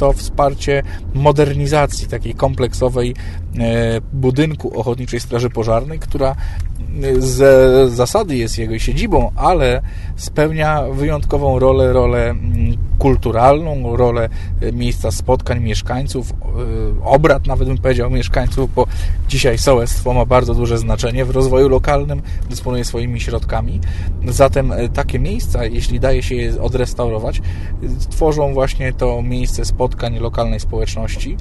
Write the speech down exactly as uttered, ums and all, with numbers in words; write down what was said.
to wsparcie modernizacji takiej kompleksowej budynku Ochotniczej Straży Pożarnej, która z zasady jest jego siedzibą, ale spełnia wyjątkową rolę, rolę kulturalną, rolę miejsca spotkań mieszkańców, obrad nawet bym powiedział mieszkańców, bo dzisiaj sołectwo ma bardzo duże znaczenie w rozwoju lokalnym, dysponuje swoimi środkami. Zatem takie miejsca, jeśli daje się je odrestaurować, tworzą właśnie to miejsce spotkań lokalnej społeczności.